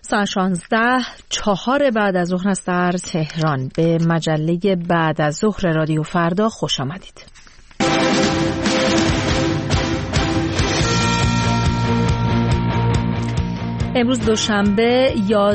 ساعت 16:04 بعد از ظهر است در تهران. به مجله بعد از ظهر رادیو فردا خوش آمدید. امروز دوشنبه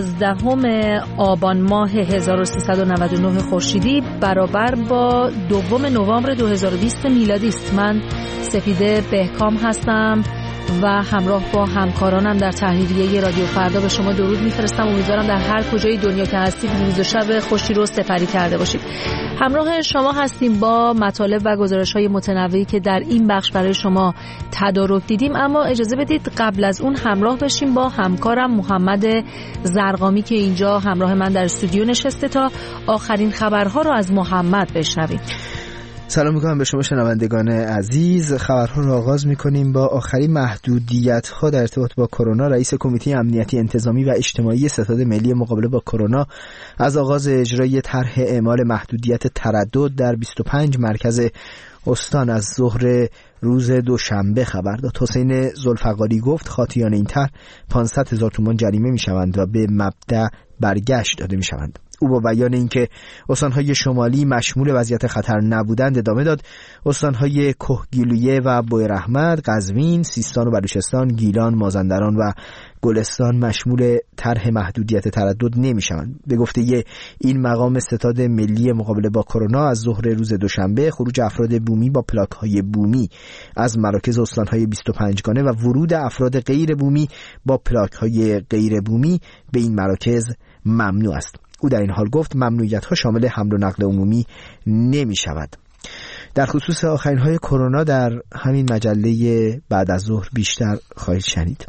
11 آبان ماه 1399 خورشیدی برابر با 2 نوامبر 2020 میلادی است. من سپیده بهکام هستم و همراه با همکارانم در تحریریه رادیو فردا به شما درود میفرستم. امیدوارم در هر کجای دنیا که هستید روز و شب خوشی رو سپری کرده باشید. همراه شما هستیم با مطالب و گزارش‌های متنوعی که در این بخش برای شما تدارک دیدیم، اما اجازه بدید قبل از اون همراه بشیم با همکارم محمد زرقامی که اینجا همراه من در استودیو نشسته تا آخرین خبرها رو از محمد بشنویم. سلام میکنم به شما شنوندگان عزیز. خبرها رو آغاز میکنیم با آخرین محدودیت‌ها در ارتباط با کرونا. رئیس کمیته امنیتی انتظامی و اجتماعی ستاد ملی مقابله با کرونا از آغاز اجرای طرح اعمال محدودیت تردد در 25 مرکز استان از ظهر روز دوشنبه خبر داد. حسین ذوالفقاری گفت خاطیان این طرح 500,000 تومان جریمه میشوند و به مبدأ برگشت داده میشوند. او با بیان اینکه استانهای شمالی مشمول وضعیت خطر نبودند ادامه داد استانهای کهگیلویه و بویراحمد، قزوین، سیستان و بلوچستان، گیلان، مازندران و گلستان مشمول طرح محدودیت تردد نمیشوند. به گفته این مقام ستاد ملی مقابله با کرونا از ظهر روز دوشنبه خروج افراد بومی با پلاک‌های بومی از مراکز استانهای 25 گانه و ورود افراد غیر بومی با پلاک‌های غیر بومی به این مراکز ممنوع است. او در این حال گفت ممنوعیت‌ها شامل حمل و نقل عمومی نمی شود. در خصوص آخرین‌های کرونا در همین مجله بعد از ظهر بیشتر خواهید شنید.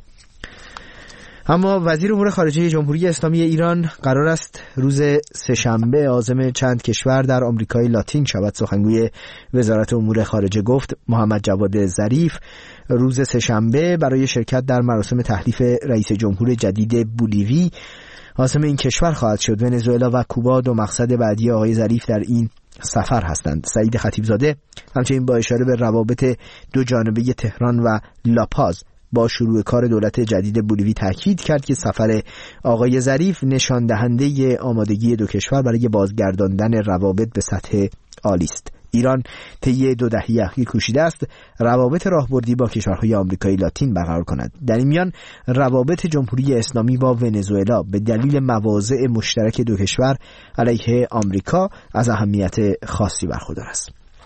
اما وزیر امور خارجه جمهوری اسلامی ایران قرار است روز سه‌شنبه عازم چند کشور در آمریکای لاتین شود. سخنگوی وزارت امور خارجه گفت محمد جواد ظریف روز سه‌شنبه برای شرکت در مراسم تحلیف رئیس جمهور جدید بولیوی عاصم این کشور خواهد شد. ونزوئلا و کوبا دو مقصد بعدی آقای ظریف در این سفر هستند. سعید خطیبزاده همچنین با اشاره به روابط دو جانبه تهران و لاپاز با شروع کار دولت جدید بولیوی تاکید کرد که سفر آقای ظریف نشان دهنده آمادگی دو کشور برای بازگرداندن روابط به سطح عالی است. ایران طی 2 دهه اخیر کوشیده است روابط راهبردی با کشورهای آمریکای لاتین برقرار کند. در این میان روابط جمهوری اسلامی با ونزوئلا به دلیل مواضع مشترک دو کشور علیه آمریکا از اهمیت خاصی برخوردار است.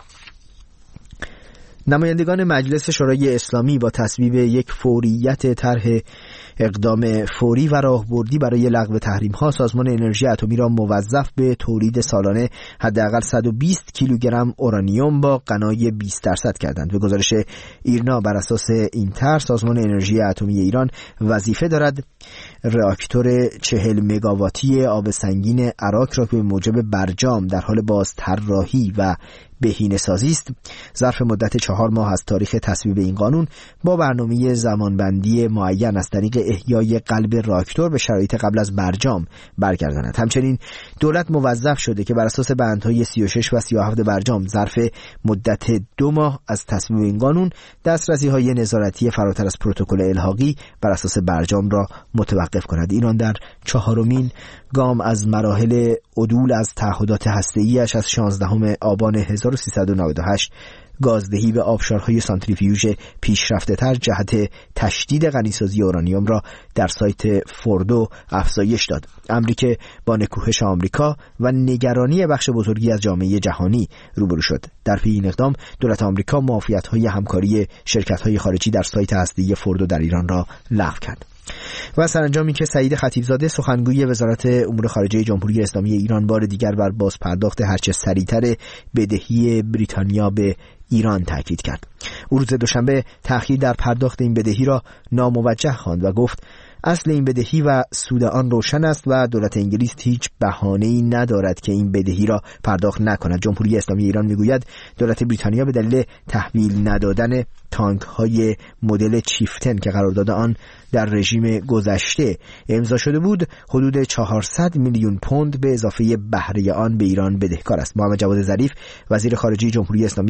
نمایندگان مجلس شورای اسلامی با تصویب یک فوریت طرح اقدام فوری و راهبردی برای لغو تحریم‌ها سازمان انرژی اتمی را موظف به تولید سالانه حداقل 120 کیلوگرم اورانیوم با غنای 20% کردند. به گزارش ایرنا بر اساس این طرح سازمان انرژی اتمی ایران وظیفه دارد راکتور 40 مگاواتی آب سنگین عراق را که به موجب برجام در حال بازطراحی و بهینه‌سازی است ظرف مدت 4 ماه از تاریخ تصویب این قانون با برنامه زمانبندی معین از طریق احیای قلب راکتور به شرایط قبل از برجام برگرداند. همچنین دولت موظف شده که بر اساس بندهای 36 و 37 برجام ظرف مدت 2 ماه از تصویب این قانون دسترسی‌های نظارتی فراتر از پروتکل الحاقی بر اساس برجام را متوقف کند. ایران در 4مین گام از مراحل عدول از تعهدات هسته‌ای‌اش از 16 آبان 1398 گازدهی به آبشارهای سانتریفیوژ پیشرفته‌تر جهت تشدید غنیسازی اورانیوم را در سایت فوردو افزایش داد. امری که با نکوهش آمریکا و نگرانی بخش بزرگی از جامعه جهانی روبرو شد. در پی این اقدام دولت آمریکا معافیت‌های همکاری شرکت‌های خارجی در سایت هسته‌ای فوردو در ایران را لغو کرد. و سرانجامی که سعید خطیبزاده سخنگوی وزارت امور خارجه جمهوری اسلامی ایران بار دیگر بر بازپرداخت هرچه سریعتر بدهی بریتانیا به ایران تاکید کرد. او روز دوشنبه تأخیر در پرداخت این بدهی را ناموجه خواند و گفت اصل این بدهی و سود آن روشن است و دولت انگلیس هیچ بهانه‌ای ندارد که این بدهی را پرداخت نکند. جمهوری اسلامی ایران میگوید دولت بریتانیا به دلیل تحویل ندادن تانک‌های مدل چیفتن که قرارداد آن در رژیم گذشته امضا شده بود حدود 400 میلیون پوند به اضافه بهره آن به ایران بدهکار است. محمد جواد ظریف وزیر خارجه جمهوری اسلامی ایران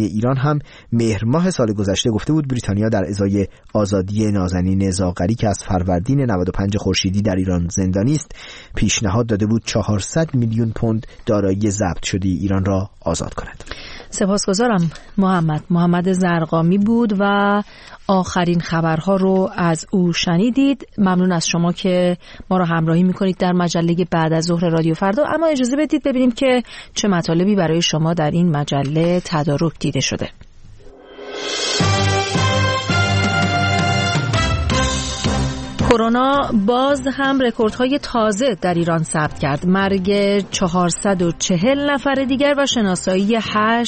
هم مهر ماه سال گذشته گفته بود بریتانیا در ازای آزادی نازنین زاغری که از فروردین 95 خورشیدی در ایران زندانی است پیشنهاد داده بود 400 میلیون پوند دارایی ضبط شده ایران را آزاد کند. سپاسگزارم محمد زرقامی بود و آخرین خبرها رو از او شنیدید. ممنون از شما که ما رو همراهی میکنید در مجله بعد از ظهر رادیو فردا. اما اجازه بدید ببینیم که چه مطالبی برای شما در این مجله تدارک دیده شده. کرونا باز هم رکوردهای تازه در ایران ثبت کرد. مرگ 440 نفر دیگر و شناسایی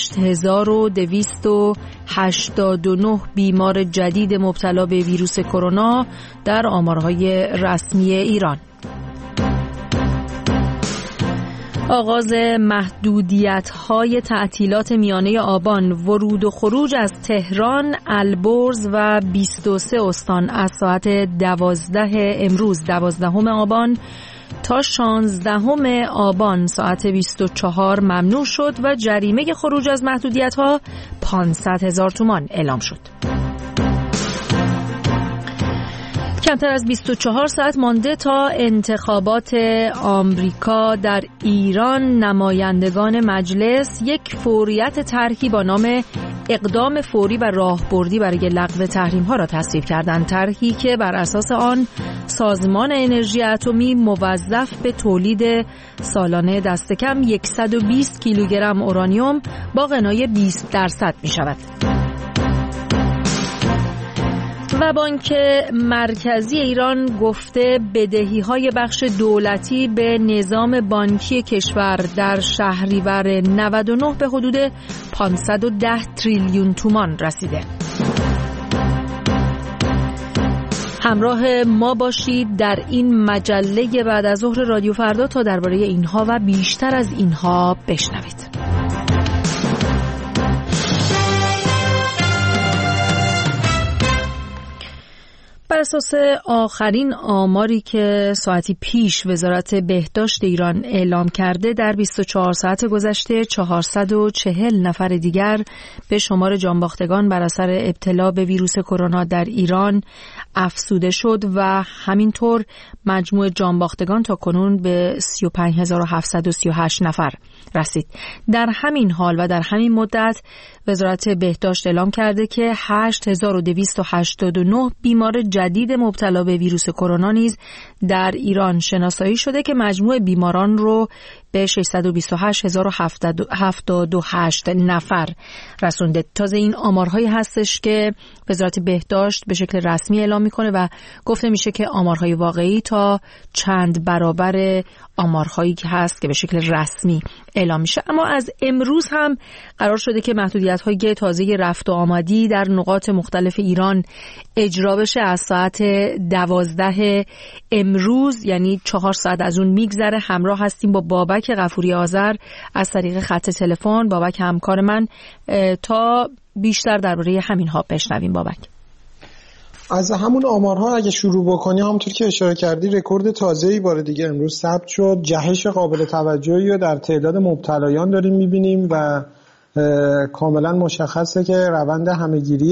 8289 بیمار جدید مبتلا به ویروس کرونا در آمارهای رسمی ایران. آغاز محدودیت‌های تعطیلات میانه آبان، ورود و خروج از تهران، البرز و 23 استان از ساعت 12 امروز 12 آبان تا 16 آبان ساعت 24 ممنوع شد و جریمه خروج از محدودیت‌ها 500,000 تومان اعلام شد. کمتر از 24 ساعت مانده تا انتخابات آمریکا در ایران، نمایندگان مجلس یک فوریت طرحی با نام اقدام فوری و راهبردی برای لغو تحریم‌ها را تصویب کردند. طرحی که بر اساس آن سازمان انرژی اتمی موظف به تولید سالانه دست کم 120 کیلوگرم اورانیوم با غنای 20% می شود. و بانک مرکزی ایران گفته بدهی‌های بخش دولتی به نظام بانکی کشور در شهریور 99 به حدود 510 تریلیون تومان رسیده. همراه ما باشید در این مجله بعد از ظهر رادیو فردا تا درباره اینها و بیشتر از اینها بشنوید. بر اساس آخرین آماری که ساعتی پیش وزارت بهداشت ایران اعلام کرده، در 24 ساعت گذشته 440 نفر دیگر به شمار جانباختگان بر اثر ابتلا به ویروس کرونا در ایران افزوده شد و همینطور مجموع جانباختگان تا کنون به 35738 نفر رسید. در همین حال و در همین مدت وزارت بهداشت اعلام کرده که 8289 بیمار جدید مبتلا به ویروس کرونا نیز در ایران شناسایی شده که مجموع بیماران رو به 628078 نفر رسونده. تازه این آمارهایی هستش که وزارت بهداشت به شکل رسمی اعلام میکنه و گفته میشه که آمارهای واقعی تا چند برابر آمارهایی که هست که به شکل رسمی اعلام میشه. اما از امروز هم قرار شده که محدودیت‌های تازه رفت و آمدی در نقاط مختلف ایران اجرا بشه. از ساعت 12 امروز، یعنی 4 ساعت از اون میگذره، همراه هستیم با بابک غفوری آذر از طریق خط تلفن. بابک همکار من، تا بیشتر درباره همین ها بشنویم. بابک، از همون آمارها اگه شروع بکنیم، همونطور که اشاره کردی رکورد تازه‌ای بار دیگه امروز ثبت شد. جهش قابل توجهی رو در تعداد مبتلایان داریم می‌بینیم و کاملا مشخصه که روند همه‌گیری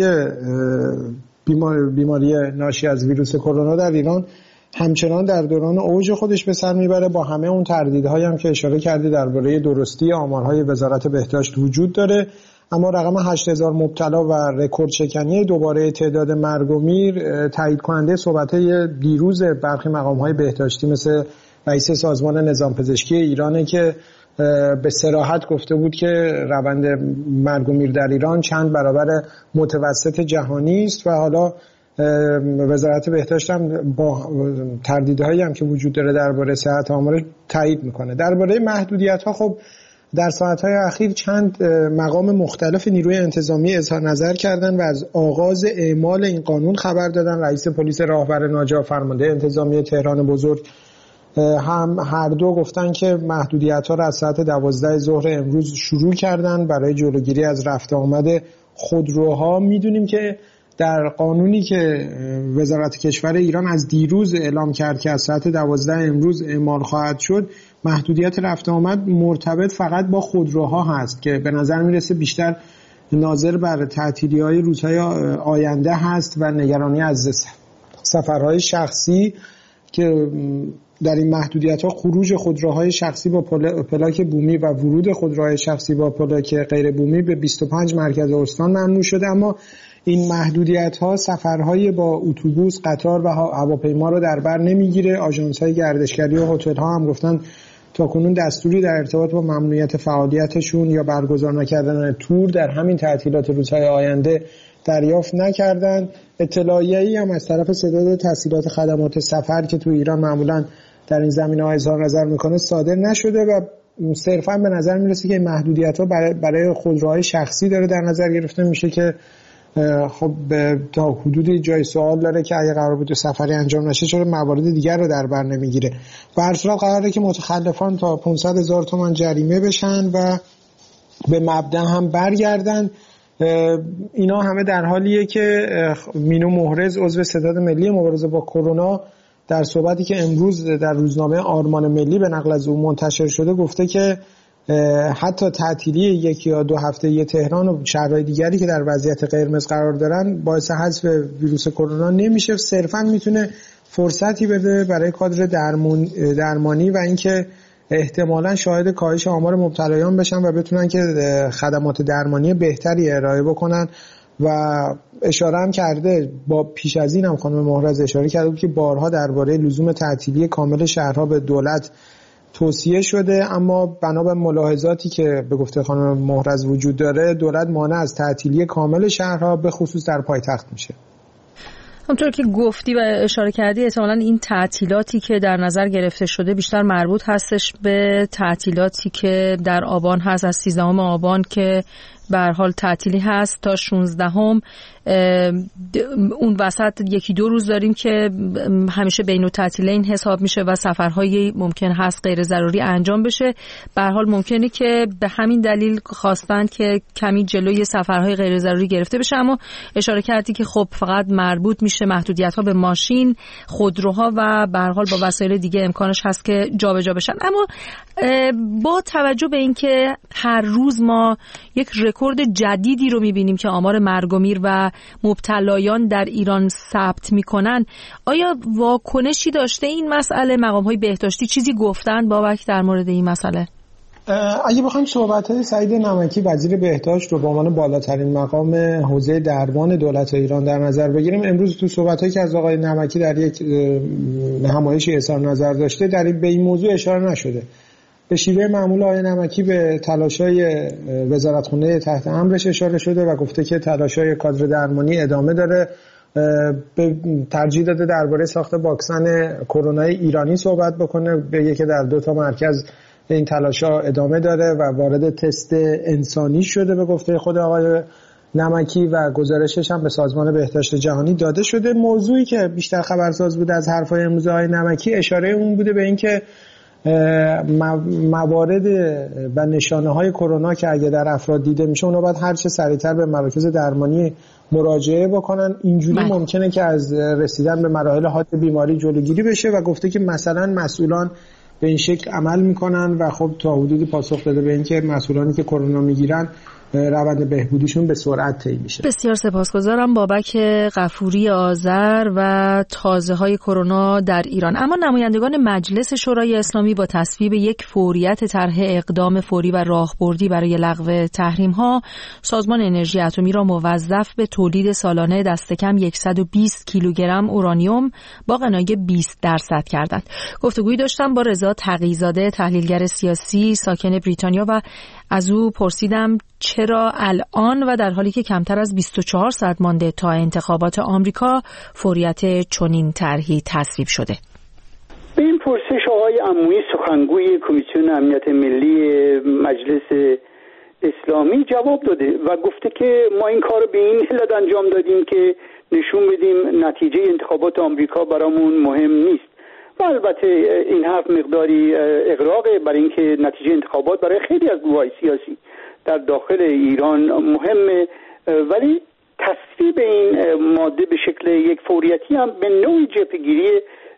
بیماری ناشی از ویروس کرونا در ایران همچنان در دوران اوج خودش به سر میبره، با همه اون تردیدهایی هم که اشاره کردی درباره درستی آمارهای وزارت بهداشت وجود داره. اما رقم 8000 مبتلا و رکورد شکنی دوباره تعداد مرگ و میر تایید کننده صحبت‌های دیروز برخی مقام‌های بهداشتی مثل رئیس سازمان نظام پزشکی ایرانه که به صراحت گفته بود که روند مرگ و میر در ایران چند برابر متوسط جهانی است و حالا وزارت بهداشت هم با تردیدهایی هم که وجود داره درباره صحت آمار تایید میکنه. درباره محدودیت‌ها، خب در ساعت‌های اخیر چند مقام مختلف نیروی انتظامی اظهار نظر کردن و از آغاز اعمال این قانون خبر دادن. رئیس پلیس راهبر ناجا، فرمانده انتظامی تهران بزرگ هم هر دو گفتن که محدودیت‌ها را از ساعت 12 ظهر امروز شروع کردن برای جلوگیری از رفت آمد خودروها. میدونیم که در قانونی که وزارت کشور ایران از دیروز اعلام کرد که از ساعت 12 امروز اعمال خواهد شد، محدودیت رفت آمد مرتبط فقط با خودروها هست که به نظر میرسه بیشتر ناظر بر تعطیلی‌های روزهای آینده هست و نگرانی از سفرهای شخصی که در این محدودیت‌ها خروج خودروهای شخصی با پلاک بومی و ورود خودروهای شخصی با پلاک غیر بومی به 25 مرکز استان ممنوع شده. اما این محدودیت‌ها سفرهای با اتوبوس، قطار و هواپیما رو در بر نمیگیره. آژانس‌های گردشگری و هتل‌ها هم گفتن تاکنون دستوری در ارتباط با ممنوعیت فعالیتشون یا برگزار نکردن تور در همین تعطیلات روزهای آینده دریافت نکردن. اطلاعیه‌ای هم از طرف ستاد تسهیلات خدمات سفر که تو ایران معمولاً در این زمینه‌ها اظهار نظر میکنه صادر نشده و صرفاً به نظر میرسه که محدودیت‌ها برای خودروهای شخصی داره در نظر گرفته میشه که خب تا حدودی جای سوال داره که اگه قرار بود سفری انجام نشه چرا موارد دیگر رو در بر نمیگیره. به هر صورت قراره که متخلفان تا 500,000 تومان جریمه بشن و به مبدا هم برگردن. اینا همه در حالیه که مینو محرز عضو ستاد ملی مبارزه با کرونا در صحبتی که امروز در روزنامه آرمان ملی به نقل از او منتشر شده گفته که حتی تعطیلی 1 یا 2 هفته تهران و شهرهای دیگری که در وضعیت قرمز قرار دارن باعث حذف ویروس کرونا نمیشه، صرفا میتونه فرصتی بده برای کادر درمانی و اینکه احتمالاً شاهد کاهش آمار مبتلایان بشن و بتونن که خدمات درمانی بهتری ارائه بکنن. و اشاره هم کرده با پیش از این هم خانم محرز اشاره کرده بود که بارها درباره لزوم تعطیلی کامل شهرها به دولت توصیه شده، اما بنا به ملاحظاتی که به گفته خانم محرز وجود داره دولت مانع از تعطیلی کامل شهرها به خصوص در پایتخت میشه. همونطور که گفتی و اشاره کردی احتمالاً این تعطیلاتی که در نظر گرفته شده بیشتر مربوط هستش به تعطیلاتی که در آبان هست، از 13 آبان که به هر حال تعطیلی هست تا 16 اون وسط 1-2 روز داریم که همیشه بین التعطیلین حساب میشه و سفرهایی ممکن هست غیر ضروری انجام بشه. به هر حال ممکنه که به همین دلیل خواستن که کمی جلوی سفرهای غیر ضروری گرفته بشه، اما اشاره کردی که خب فقط مربوط میشه محدودیت‌ها به ماشین، خودروها و به هر حال با وسایل دیگه امکانش هست که جابجا بشن. اما با توجه به اینکه هر روز ما یک رکورد جدیدی رو می‌بینیم که آمار مرگ و میر و مبتلایان در ایران ثبت می‌کنن، آیا واکنشی داشته این مسئله؟ مقام‌های بهداشتی چیزی گفتن بابک در مورد این مسئله؟ اگه بخوایم صحبت‌های سعید نمکی وزیر بهداشت رو به عنوان بالاترین مقام حوزه درمان دولت ایران در نظر بگیریم، امروز تو صحبت‌هایی که از آقای نمکی در یک نمایشی اظهار نظر داشته در به این موضوع اشاره نشده. به شیوه معمول آقای نمکی به تلاش‌های وزارتخانه تحت امرش اشاره شده و گفته که تلاش‌های کادر درمانی ادامه داره. به ترجیح داده درباره ساخت واکسن کرونا ایرانی صحبت بکنه، بگه که در 2 مرکز این تلاش‌ها ادامه داره و وارد تست انسانی شده به گفته خود آقای نمکی و گزارشش هم به سازمان بهداشت جهانی داده شده. موضوعی که بیشتر خبرساز بود از حرفای امروز آقای نمکی اشاره اون بوده به اینکه موارد و نشانه‌های کرونا که اگه در افراد دیده میشه اونا باید هر چه سریعتر به مراکز درمانی مراجعه بکنن. اینجوری ممکنه که از رسیدن به مراحل حاد بیماری جلوگیری بشه و گفته که مثلا مسئولان به این شکل عمل میکنن و خب تا حدودی پاسخ داده به اینکه مسئولانی که کرونا میگیرن روند بهبودیشون به سرعت طی میشه. بسیار سپاسگزارم بابک غفوری آذر و تازه‌های کرونا در ایران. اما نمایندگان مجلس شورای اسلامی با تصویب یک فوریت طرح اقدام فوری و راهبردی برای لغو تحریم‌ها، سازمان انرژی اتمی را موظف به تولید سالانه دست کم 120 کیلوگرم اورانیوم با غنای 20% کردند. گفتگویی داشتم با رضا تقی‌زاده، تحلیلگر سیاسی ساکن بریتانیا، و از او پرسیدم چرا الان و در حالی که کمتر از 24 ساعت مانده تا انتخابات آمریکا فوریت چنین طرحی تصویب شده. به این پرسش آقای عمویی سخنگوی کمیسیون امنیت ملی مجلس اسلامی جواب داده و گفته که ما این کار به این علت انجام دادیم که نشون بدیم نتیجه انتخابات آمریکا برامون مهم نیست. و البته این حرف مقداری اغراقه برای اینکه نتیجه انتخابات برای خیلی از گروه‌های سیاسی در داخل ایران مهمه، ولی تصویب این ماده به شکل یک فوریتی هم به نوعی جبهه‌گیری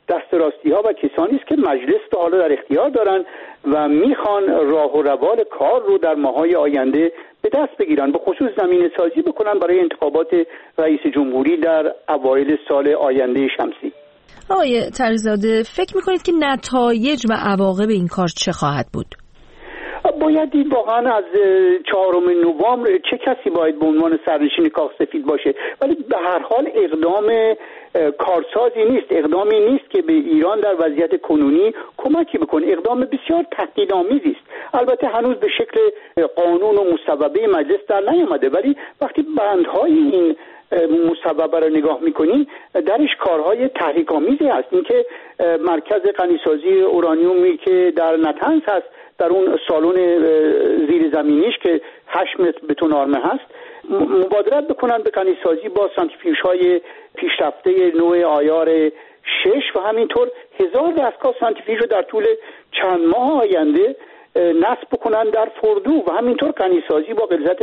دست راستی ها و کسانی است که مجلس رو حالا در اختیار دارن و میخوان راه و روال کار رو در ماهای آینده به دست بگیرن، به خصوص زمینه سازی بکنن برای انتخابات رئیس جمهوری در اوایل سال آینده شمسی. آقای تقی‌زاده، فکر میکنید که نتایج و عواقب این کار چه خواهد بود؟ باید دید واقعا از 4 نوامبر چه کسی باید به عنوان سرنشین کاخ سفید باشه، ولی به هر حال اقدام کارسازی نیست، اقدامی نیست که به ایران در وضعیت کنونی کمکی بکنه، اقدام بسیار تهدیدآمیزی است. البته هنوز به شکل قانون و مصوبه مجلس در نیامده، ولی وقتی بندهای این مصوبه رو نگاه میکنیم درش کارهای تحریک‌آمیزی هست. اینکه مرکز غنیسازی اورانیومی که در نطنز هست، در اون سالن زیر زمینیش که 8 متر بتون آرمه هست، مبادرت بکنن به غنیسازی با سانتریفیوژهای پیشرفته نوع آیار 6 و همینطور 1000 دستگاه سانتریفیوژ رو در طول چند ماه آینده نصب بکنن در فردو و همینطور غنیسازی با غلظت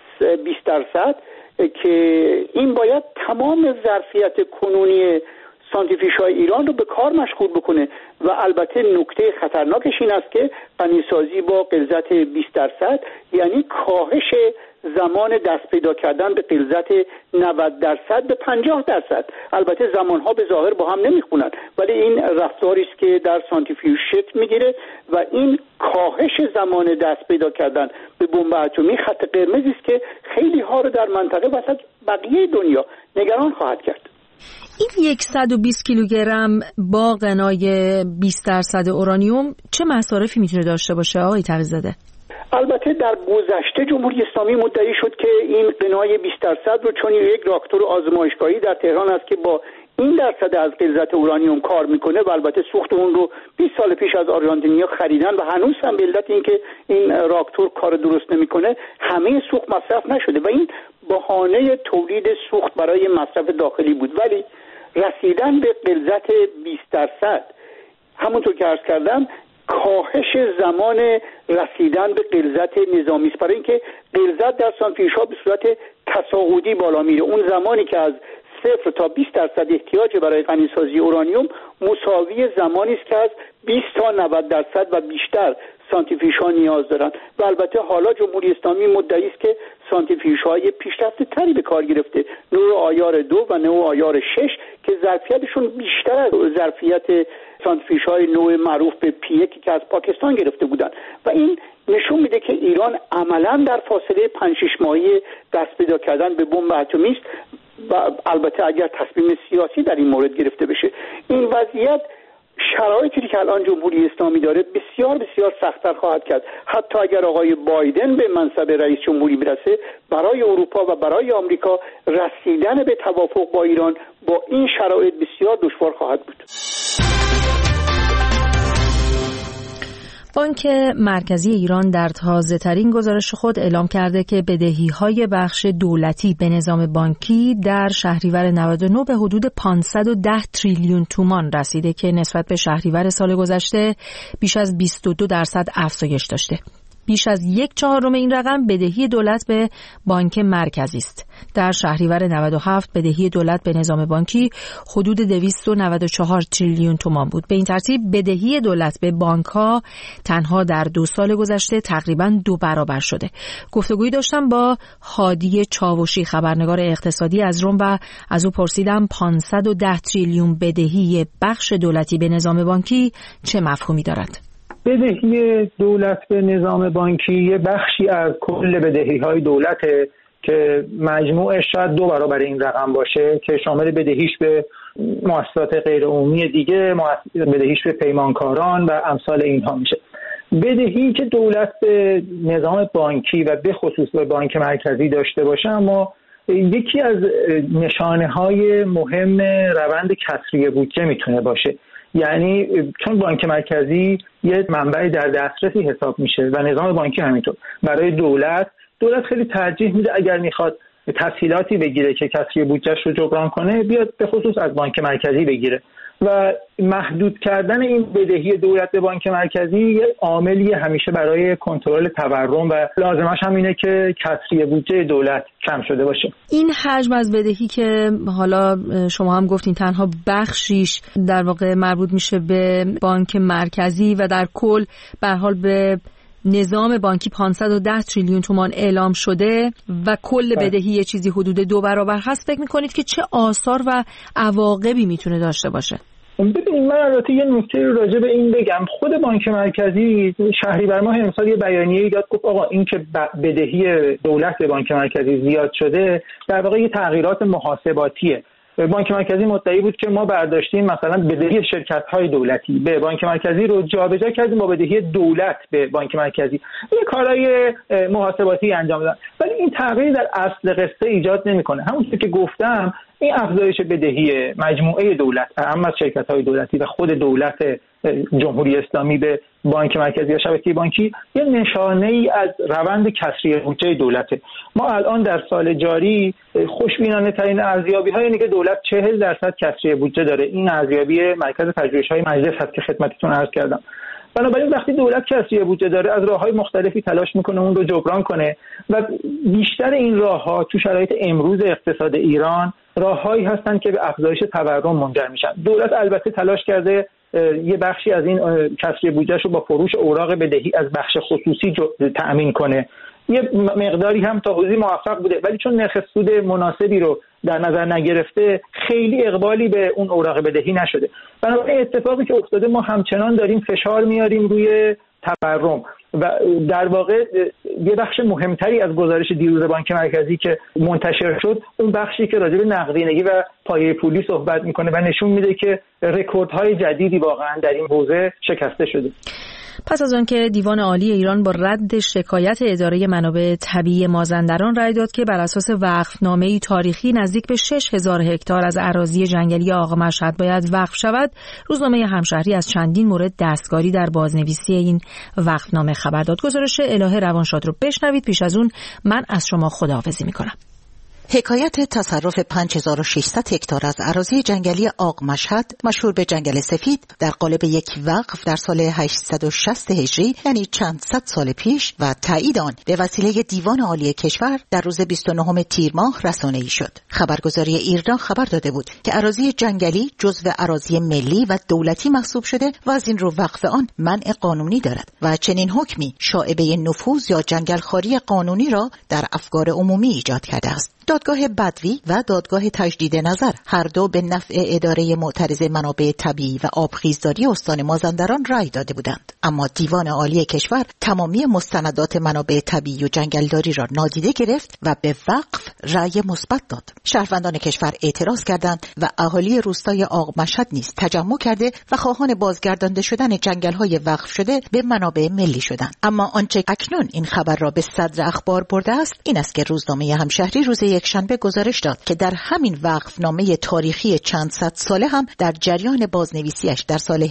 20% که این باید تمام ظرفیت کنونی سانتریفیوژهای ایران رو به کار مشغول بکنه و البته نکته خطرناکش این است که غنیسازی با غلظت 20% یعنی کاهش زمان دست پیدا کردن به غلظت 90% به 50%. البته زمانها به ظاهر با هم نمیخونن، ولی این رفتاری است که در سانتریفیوژ شکل میگیره و این کاهش زمان دست پیدا کردن به بمب اتمی خط قرمزی است که خیلی ها رو در منطقه و بقیه دنیا نگران خواهد کرد. این 120 کیلوگرم با غنای 20% اورانیوم چه مصارفی میتونه داشته باشه آقای تقی‌زاده؟ البته در گذشته جمهوری اسلامی مدعی شد که این غنای 20% رو چون یک راکتور آزمایشگاهی در تهران است که با این درصد از غلظت اورانیوم کار میکنه و البته سوخت اون رو 20 سال پیش از آرژانتینیا خریدن و هنوز هم به علت اینکه این راکتور کار درست نمیکنه همه سوخت مصرف نشده و این بهانه تولید سوخت برای مصرف داخلی بود. ولی رسیدن به غلظت 20% همونطور که عرض کردم کاهش زمان رسیدن به غلظت نظامی است، برای اینکه غلظت در سانتریفیوژها به صورت تصاعدی بالا میره. اون زمانی که از 0 تا 20% احتیاج برای غنیسازی اورانیوم مساوی زمانی است که از 20 تا 90% و بیشتر سانتریفیوژها نیاز دارند و البته حالا جمهوری اسلامی مدعی است که سانتریفیوژهای پیشرفته تری به کار گرفته، نوع آیار 2 و نوع آیار 6 که ظرفیتشون بیشتر از ظرفیت سانتریفیوژهای نوع معروف به P1 که از پاکستان گرفته بودند و این نشون میده که ایران عملاً در فاصله 5-6 ماهی دست پیدا کردن به بمب اتمی است و البته اگر تصمیم سیاسی در این مورد گرفته بشه این وضعیت شرایطی که الان جمهوری اسلامی داره بسیار بسیار سخت‌تر خواهد کرد. حتی اگر آقای بایدن به منصب رئیس جمهوری برسه، برای اروپا و برای آمریکا رسیدن به توافق با ایران با این شرایط بسیار دشوار خواهد بود. بانک مرکزی ایران در تازه‌ترین گزارش خود اعلام کرده که بدهی‌های بخش دولتی به نظام بانکی در شهریور 99 به حدود 510 تریلیون تومان رسیده که نسبت به شهریور سال گذشته بیش از 22% افزایش داشته. بیش از 1/4 این رقم بدهی دولت به بانک مرکزی است. در شهریور 97 بدهی دولت به نظام بانکی حدود 294 تریلیون تومان بود. به این ترتیب بدهی دولت به بانک‌ها تنها در 2 سال گذشته تقریباً 2 برابر شده. گفتگویی داشتم با هادی چاوشی، خبرنگار اقتصادی از روم و از او پرسیدم 510 تریلیون بدهی بخش دولتی به نظام بانکی چه مفهومی دارد؟ بدهی دولت به نظام بانکی یه بخشی از کل بدهی‌های دولته که مجموعش شاید 2 برابر این رقم باشه که شامل بدهیش به مؤسسات غیرعمومی دیگه، بدهیش به پیمانکاران و امثال اینها میشه. بدهی که دولت به نظام بانکی و به خصوص به بانک مرکزی داشته باشه اما یکی از نشانه‌های مهم روند کسری بودجه میتونه باشه. یعنی چون بانک مرکزی یه منبع در دسترسی حساب میشه و نظام بانکی همینطور، برای دولت خیلی ترجیح میده اگر میخواد تسهیلاتی بگیره که کسری بودجهش رو جبران کنه بیاد به خصوص از بانک مرکزی بگیره و محدود کردن این بدهی دولت به بانک مرکزی یه عاملی همیشه برای کنترل تورم و لازمش هم اینه که کسری بودجه دولت کم شده باشه. این حجم از بدهی که حالا شما هم گفتین تنها بخشیش در واقع مربوط میشه به بانک مرکزی و در کل به هر حال به نظام بانکی 510 تریلیون تومان اعلام شده و کل بدهی یه چیزی حدود 2 برابر هست، فکر میکنید که چه آثار و عواقبی میتونه داشته باشه؟ ببینید من البته یه نکته رو راجع به این بگم. خود بانک مرکزی شهریور ماه امسال یه بیانیه‌ای داد، گفت آقا این که بدهی دولت به بانک مرکزی زیاد شده در واقع یه تغییرات محاسباتیه. بانک مرکزی مدعی بود که ما برداشتیم مثلا بدهی شرکت‌های دولتی به بانک مرکزی رو جابجا کردیم با بدهی دولت به بانک مرکزی. این کارهای محاسباتی انجام دادن، ولی این تغییر در اصل قصه ایجاد نمی‌کنه. همونطور که گفتم این افزایش بدهی مجموعه دولت، اما از شرکت‌های دولتی و خود دولت جمهوری اسلامی به بانک مرکزی و شبکه بانکی یه نشانه‌ای از روند کسری بودجه دولته. ما الان در سال جاری خوشبینانه ترین ارزیابی‌های اینه که دولت 40% کسری بودجه داره. این ارزیابی مرکز پژوهش‌های مجلس هست که خدمتتون عرض کردم. بنابراین وقتی دولت کسری بودجه داره از راه‌های مختلفی تلاش میکنه اون رو جبران کنه و بیشتر این راه‌ها تو شرایط امروز اقتصاد ایران راه‌هایی هستن که به افزایش تورم منجر میشن. دولت البته تلاش کرده یه بخشی از این کسری بودجه‌شو با فروش اوراق بدهی از بخش خصوصی تأمین کنه. یه مقداری هم تا حدودی موفق بوده، ولی چون نرخ سود مناسبی رو در نظر نگرفته خیلی اقبالی به اون اوراق بدهی نشده. بنابراین اتفاقی که افتاده ما همچنان داریم فشار میاریم روی تورم و در واقع یه بخش مهمتری از گزارش دیروز بانک مرکزی که منتشر شد اون بخشی که راجع به نقدینگی و پایه پولی صحبت میکنه و نشون میده که رکوردهای جدیدی واقعا در این حوزه شکسته شده. پس از آنکه دیوان عالی ایران با رد شکایت اداره منابع طبیعی مازندران رأی داد که بر اساس وقفنامه‌ای تاریخی نزدیک به 6000 هکتار از اراضی جنگلی آق مشهد باید وقف شود، روزنامه همشهری از چندین مورد دستکاری در بازنویسی این وقفنامه خبر داد. گزارش الهه روانشاد رو بشنوید. پیش از اون من از شما خداحافظی می‌کنم. حکایت تصرف 5600 هکتار از اراضی جنگلی آق مشهد مشهور به جنگل سفید در قالب یک وقف در سال 860 هجری یعنی چند صد سال پیش و تایید آن به وسیله دیوان عالی کشور در روز 29 تیر ماه رسانه‌ای شد. خبرگزاری ایرنا خبر داده بود که اراضی جنگلی جزو اراضی ملی و دولتی محسوب شده و از این رو وقف آن منع قانونی دارد و چنین حکمی شائبه نفوذ یا جنگلخواری قانونی را در افکار عمومی ایجاد کرده است. دادگاه بدوی و دادگاه تجدید نظر هر دو به نفع اداره معترض منابع طبیعی و آبخیزداری استان مازندران رأی داده بودند، اما دیوان عالی کشور تمامی مستندات منابع طبیعی و جنگلداری را نادیده گرفت و به وقف رأی مثبت داد. شهروندان کشور اعتراض کردند و اهالی روستای آق مشهد نیز تجمع کرده و خواهان بازگردانده شدن جنگل‌های وقف شده به منابع ملی شدند. اما آنچه اکنون این خبر را به صدر اخبار برده است این است که روزنامه همشهری روز یکشنبه گزارش داد که در همین وقفنامه تاریخی چند صد ساله هم در جریان بازنویسیش در سال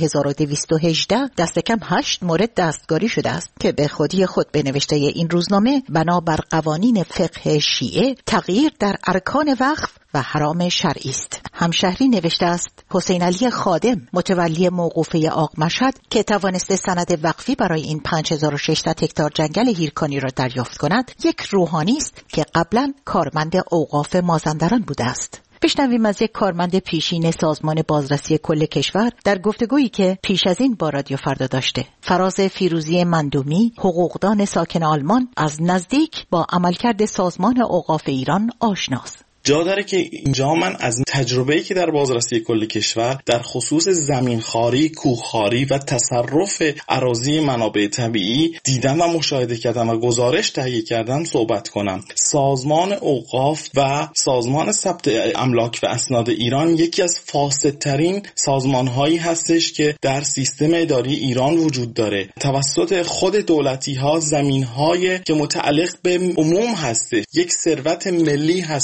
1218 دست کم 8 مورد دستکاری شده است که به خودی خود به نوشته این روزنامه بنابر قوانین فقه شیعه تغییر در ارکان وقف و حرام شرعی است. همشهری نوشته است حسین علی خادم متولی موقوفه آق مشهد که توانسته سند وقفی برای این 5600 هکتار جنگل هیرکانی را دریافت کند یک روحانی است که قبلا کارمند اوقاف مازندران بوده است. بشنویم از یک کارمند پیشین سازمان بازرسی کل کشور در گفتگویی که پیش از این با رادیو فردا داشته. فراز فیروزی مندومی حقوقدان ساکن آلمان از نزدیک با عملکرد سازمان اوقاف ایران آشناست. جا داره که اینجا من از تجربه‌ای که در بازرسی کل کشور در خصوص زمینخواری، کوهخواری و تصرف اراضی منابع طبیعی دیدم و مشاهده کردم و گزارش تهیه کردم صحبت کنم. سازمان اوقاف و سازمان ثبت املاک و اسناد ایران یکی از فاسدترین سازمان‌هایی هستش که در سیستم اداری ایران وجود داره. توسط خود دولتی‌ها زمین‌های که متعلق به عموم هستش، یک ثروت ملی هستش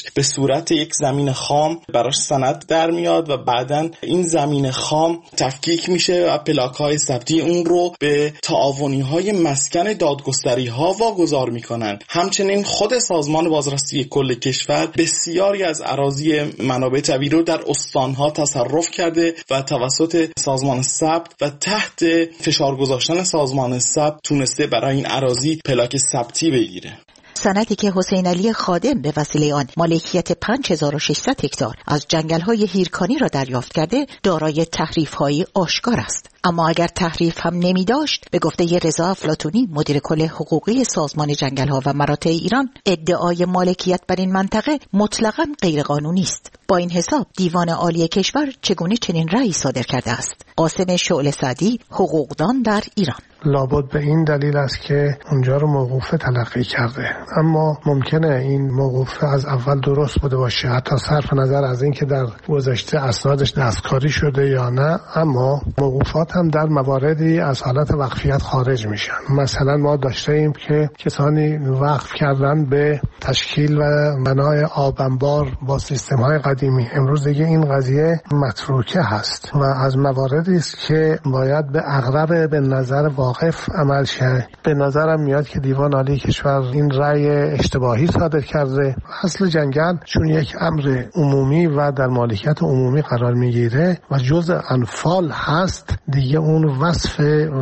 به صورت یک زمین خام براش سند در میاد و بعداً این زمین خام تفکیک میشه و پلاک‌های ثبتی اون رو به تعاونی‌های مسکن دادگستری‌ها واگذار میکنن. همچنین خود سازمان بازرسی کل کشور بسیاری از اراضی منابع طبیعی رو در استان‌ها تصرف کرده و توسط سازمان ثبت و تحت فشار گذاشتن سازمان ثبت تونسته برای این اراضی پلاک ثبتی بگیره. سندی که حسین علی خادم به وسیله آن مالکیت 5600 هکتار از جنگل‌های هیرکانی را دریافت کرده، دارای تحریف‌های آشکار است. اما اگر تحریف هم نمی داشت، به گفته رضا افلاطونی مدیر کل حقوقی سازمان جنگل‌ها و مراتع ایران، ادعای مالکیت بر این منطقه مطلقاً غیرقانونی است. با این حساب دیوان عالی کشور چگونه چنین رأی صادر کرده است؟ قاسم شعله سعدی، حقوقدان در ایران: لابد به این دلیل است که اونجا رو موقوفه تلقی کرده، اما ممکنه این موقوفه از اول درست بوده باشه، حتی صرف نظر از این که در گذشته اسنادش دستکاری شده یا نه، اما موقوفات هم در مواردی از حالت وقفیت خارج میشن. مثلا ما داشته ایم که کسانی وقف کردن به تشکیل و بنای آب انبار با سیستم های قدیمی. امروز دیگه این قضیه متروکه هست و از مواردی است که باید به اقرب به نظر واقف عمل شه. به نظرم میاد که دیوان عالی کشور این رأی اشتباهی صادر کرده. اصل جنگل چون یک امر عمومی و در مالکیت عمومی قرار میگیره و جزء انفال هست، دیگه اون وصف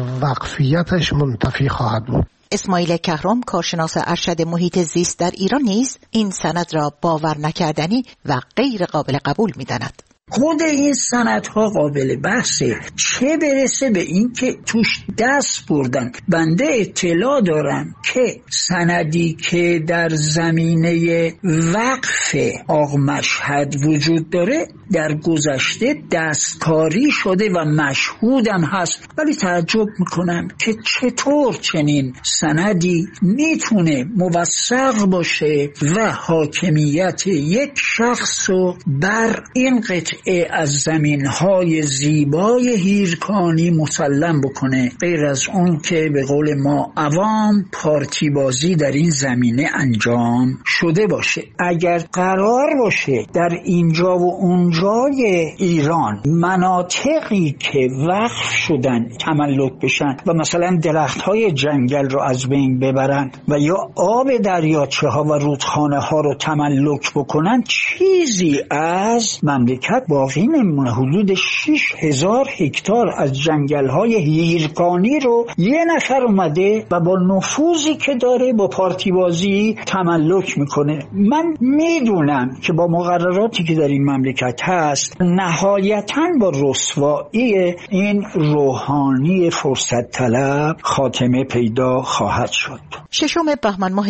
وقفیتش منتفی خواهد بود. اسماعیل کهرام، کارشناس ارشد محیط زیست در ایران، نیز این سند را باور نکردنی و غیر قابل قبول می‌داند. خود این سندها قابل بحثه، چه برسه به این که توش دست بردن. بنده اطلاع دارم که سندی که در زمینه وقف آق مشهد وجود داره در گذشته دستکاری شده و مشهودم هست، ولی تعجب میکنم که چطور چنین سندی میتونه موثق باشه و حاکمیت یک شخص رو بر این قطعه از زمینهای زیبای هیرکانی مسلم بکنه، غیر از اون که به قول ما عوام پارتی بازی در این زمینه انجام شده باشه. اگر قرار باشه در اینجا و اونجای ایران مناطقی که وقف شدن تملک بشن و مثلا درختهای جنگل رو از بین ببرن و یا آب دریاچه ها و رودخانه ها رو تملک بکنن، چیزی از مملکت باقی نمونه. حدود 6000 هکتار از جنگل‌های هیرکانی رو یه نفر اومده و با نفوذی که داره با پارتی بازی تملک میکنه. من میدونم که با مقرراتی که در این مملکت هست نهایتاً با رسوایی این روحانی فرصت طلب خاتمه پیدا خواهد شد. 6 بهمن ماه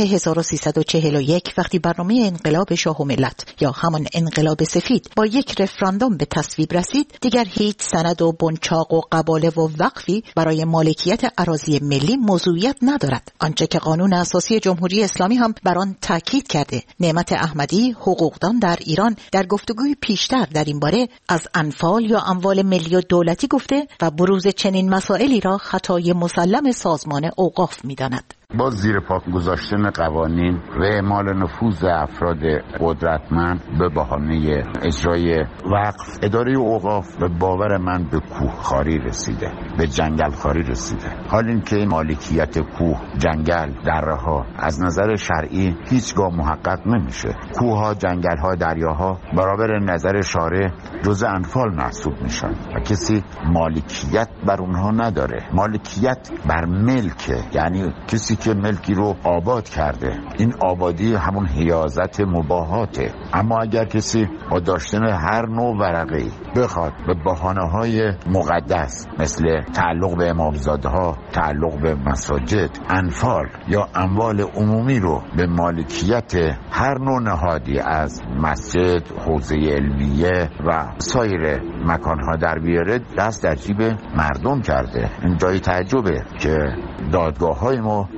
1341 وقتی برنامه انقلاب شاه و ملت یا همان انقلاب سفید با یک رفراندوم به تصویب رسید، دیگر هیچ سند و بنچاق و قباله و وقفی برای مالکیت اراضی ملی موضوعیت ندارد. آنچه که قانون اساسی جمهوری اسلامی هم بر آن تاکید کرده. نعمت احمدی، حقوقدان در ایران، در گفتگوی پیشتر در این باره از انفال یا اموال ملی و دولتی گفته و بروز چنین مسائلی را خطای مسلم سازمان اوقاف می‌داند. با زیر پا گذاشتن قوانین و اعمال نفوذ افراد قدرتمند به بهانه اجرای وقف، اداره اوقاف به باور من به کوهخواری رسیده، به جنگل خواری رسیده. حال این که مالکیت کوه، جنگل، دره‌ها از نظر شرعی هیچگاه محقق نمیشه. کوه‌ها، جنگل‌ها، دریاها برابر نظر شارع جزء انفال محسوب میشن و کسی مالکیت بر اونها نداره. مالکیت بر ملکه، یعنی کسی که ملکی رو آباد کرده. این آبادی همون حیازت مباهاته. اما اگر کسی با داشتن هر نوع ورقه‌ای بخواد به بهانه‌های مقدس مثل تعلق به امامزاده‌ها، تعلق به مساجد، انفال یا اموال عمومی رو به مالکیت هر نوع نهادی از مسجد، حوزه علمیه و سایر مکانها در بیاره، دست در جیب مردم کرده. این جای تعجبه که دادگاه‌های ما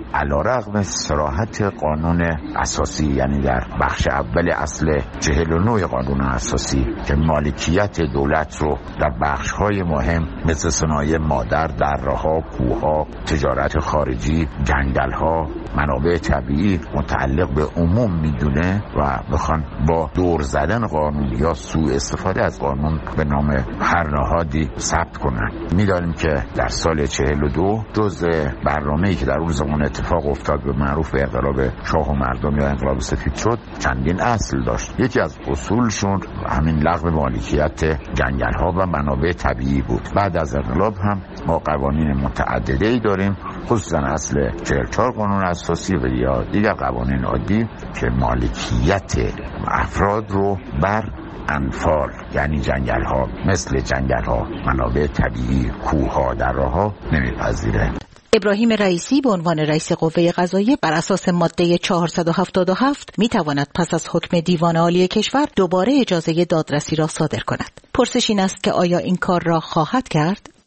علیرغم صراحت قانون اساسی، یعنی در بخش اول اصل 49 قانون اساسی که مالکیت دولت رو در بخش‌های مهم مثل صنایع مادر، دره‌ها، کوه‌ها، تجارت خارجی، جنگل‌ها، منابع طبیعی متعلق به عموم میدونه و بخوان با دور زدن قانون یا سوء استفاده از قانون به نام هر نهادی ثبت کنن. میدانیم که در سال 42 جز برنامه‌ای که در اون زمان اتفاق افتاد به معروف به انقلاب شاه و مردم یا انقلاب سفید شد چندین اصل داشت. یکی از اصولشون همین لغو مالکیت جنگل‌ها و منابع طبیعی بود. بعد از انقلاب هم ما قوانین متعددی داریم، خصوصا اصل 44 قانون اساسی و یا دیگر قوانین عادی که مالکیت افراد رو بر انفال، یعنی جنگل‌ها، مثل جنگل‌ها، منابع طبیعی، کوه‌ها، دره‌ها نمیپذیره. ابراهیم رئیسی به عنوان رئیس قوه قضاییه بر اساس ماده 477 میتواند پس از حکم دیوان عالی کشور دوباره اجازه دادرسی را صادر کند. پرسش این است که آیا این کار را خواهد کرد؟